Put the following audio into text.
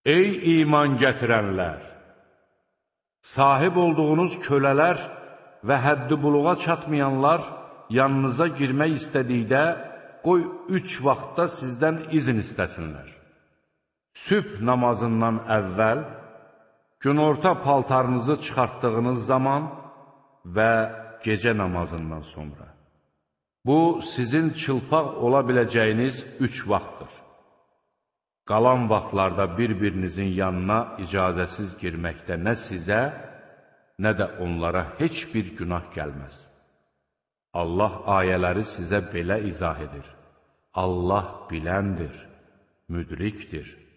Ey iman gətirənlər! Sahib olduğunuz kölələr və həddi buluğa çatmayanlar yanınıza girmək istədikdə, qoy 3 vaxtda sizdən izin istəsinlər. Sübh namazından əvvəl, günorta paltarınızı çıxartdığınız zaman və gecə namazından sonra. Bu, sizin çılpaq ola biləcəyiniz 3 vaxtdır. Qalan vaxtlarda bir-birinizin yanına icazəsiz girməkdə nə sizə, nə də onlara heç bir günah gəlməz. Allah ayələri sizə belə izah edir. Allah biləndir, müdrikdir.